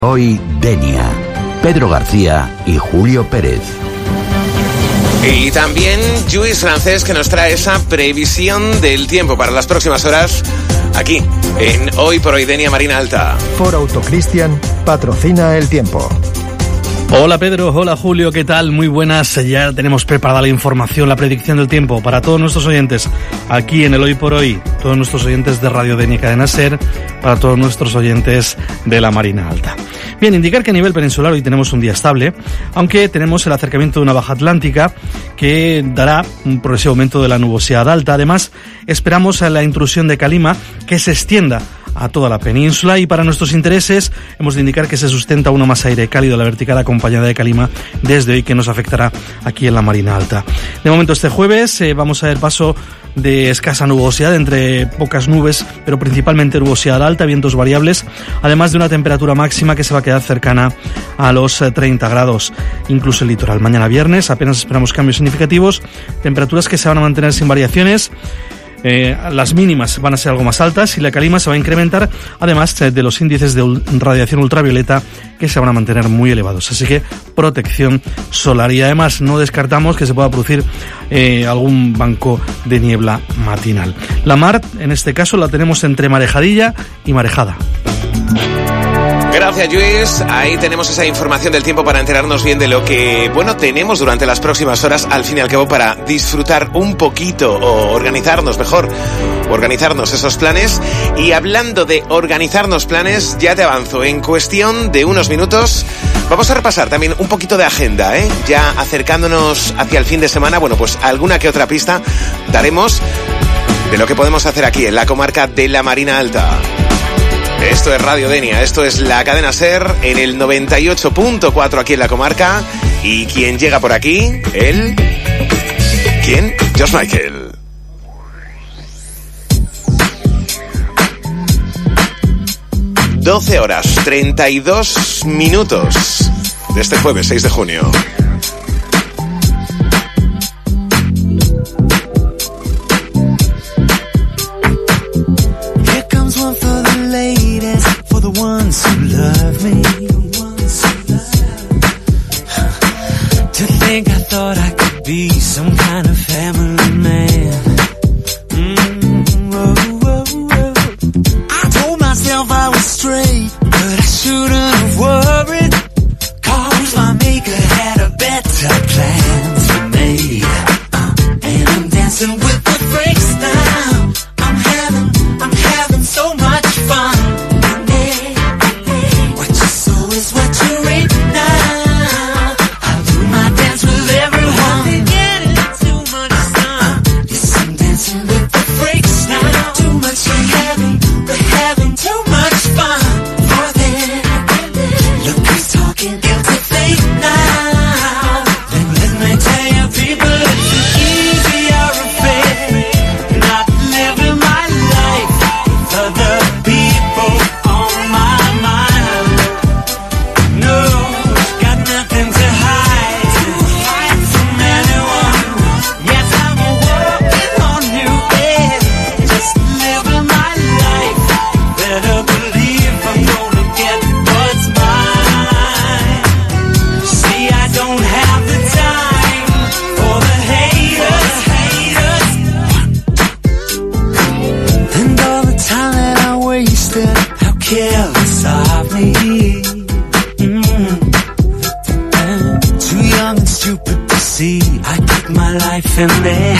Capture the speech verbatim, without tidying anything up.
Hoy Denia, Pedro García y Julio Pérez. Y también Lluís Francés, que nos trae esa previsión del tiempo para las próximas horas aquí en Hoy por Hoy Denia Marina Alta. Ford Autocristian patrocina el tiempo. Hola Pedro, hola Julio, ¿qué tal? Muy buenas, ya tenemos preparada la información, la predicción del tiempo para todos nuestros oyentes aquí en el Hoy por Hoy, todos nuestros oyentes de Radio Denia Cadena Ser, para todos nuestros oyentes de la Marina Alta. Bien, indicar que a nivel peninsular hoy tenemos un día estable, aunque tenemos el acercamiento de una baja atlántica que dará un progresivo aumento de la nubosidad alta. Además, esperamos a la intrusión de calima que se extienda a toda la península, y para nuestros intereses hemos de indicar que se sustenta una masa aire cálido a la vertical acompañada de calima desde hoy, que nos afectará aquí en la Marina Alta. De momento este jueves eh, vamos a ver paso de escasa nubosidad, entre pocas nubes, pero principalmente nubosidad alta, vientos variables, además de una temperatura máxima que se va a quedar cercana a los treinta grados, incluso el litoral. Mañana viernes apenas esperamos cambios significativos, temperaturas que se van a mantener sin variaciones. Eh, las mínimas van a ser algo más altas y la calima se va a incrementar, además de los índices de radiación ultravioleta que se van a mantener muy elevados. Así que protección solar, y además no descartamos que se pueda producir eh, algún banco de niebla matinal. La mar, en este caso, la tenemos entre marejadilla y marejada. Gracias, Lluís. Ahí tenemos esa información del tiempo para enterarnos bien de lo que, bueno, tenemos durante las próximas horas, al fin y al cabo, para disfrutar un poquito o organizarnos mejor, organizarnos esos planes. Y hablando de organizarnos planes, ya te avanzo, en cuestión de unos minutos vamos a repasar también un poquito de agenda, ¿eh? Ya acercándonos hacia el fin de semana, bueno, pues alguna que otra pista daremos de lo que podemos hacer aquí en la comarca de la Marina Alta. Esto es Radio Denia, esto es la cadena Ser en el noventa y ocho punto cuatro aquí en la comarca. Y quien llega por aquí, él... ¿Quién? George Michael. doce horas, treinta y dos minutos de este jueves seis de junio. Ones who love me, to think I thought I could be some kind of family man. Mm, whoa, whoa, whoa. I told myself I was straight, but I shouldn't have worried, 'cause my maker had a better plan for me. Uh, and I'm dancing with the freaks now. I'm having, I'm having so much fun. Is what you read now. I'll do my dance with everyone. They're getting too much sun. Yes, I'm dancing with the freaks now. Too much heavy, but having too much fun for them. Look who's talking guilty faith now. Then let me tell you, people, it's an easier affair not living my life with other people on my mind. No, got nothing to hide, hide from anyone. Yes, I'm working on new ways, just living my life. Better believe I'm gonna get what's mine. See, I don't have the time for the haters, haters. And all the time that I wasted, how careless of me. Too young and stupid to see I took my life and then